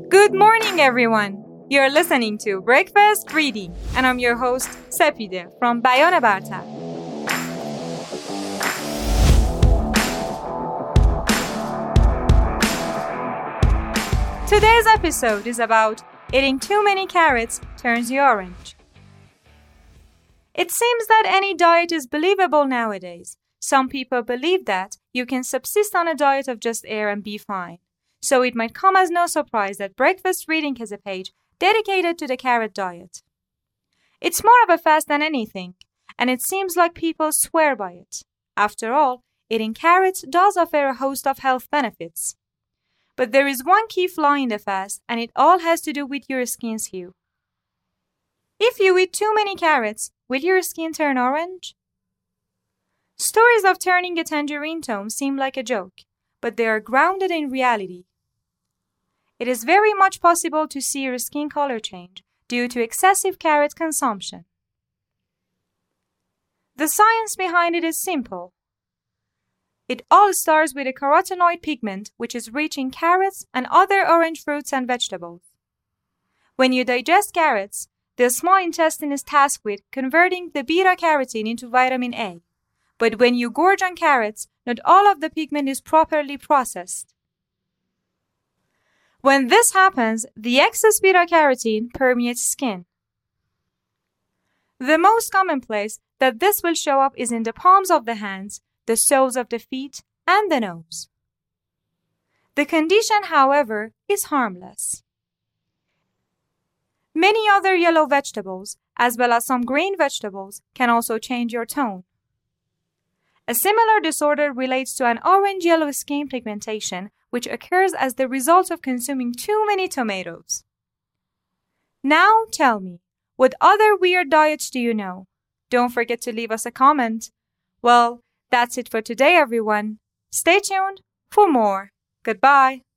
Good morning, everyone. You're listening to Breakfast Reading, and I'm your host, Sepide from Bayana Barta. Today's episode is about eating too many carrots turns you orange. It seems that any diet is believable nowadays. Some people believe that you can subsist on a diet of just air and be fine. So it might come as no surprise that Breakfast Reading has a page dedicated to the carrot diet. It's more of a fast than anything, and it seems like people swear by it. After all, eating carrots does offer a host of health benefits. But there is one key flaw in the fast, and it all has to do with your skin's hue. If you eat too many carrots, will your skin turn orange? Stories of turning a tangerine tone seem like a joke, but they are grounded in reality. It is very much possible to see your skin color change due to excessive carrot consumption. The science behind it is simple. It all starts with a carotenoid pigment which is rich in carrots and other orange fruits and vegetables. When you digest carrots, the small intestine is tasked with converting the beta-carotene into vitamin A. But when you gorge on carrots, not all of the pigment is properly processed. When this happens, the excess beta-carotene permeates skin. The most common place that this will show up is in the palms of the hands, the soles of the feet, and the nose. The condition, however, is harmless. Many other yellow vegetables, as well as some green vegetables, can also change your tone. A similar disorder relates to an orange-yellow skin pigmentation, which occurs as the result of consuming too many tomatoes. Now tell me, what other weird diets do you know? Don't forget to leave us a comment. Well, that's it for today, everyone. Stay tuned for more. Goodbye.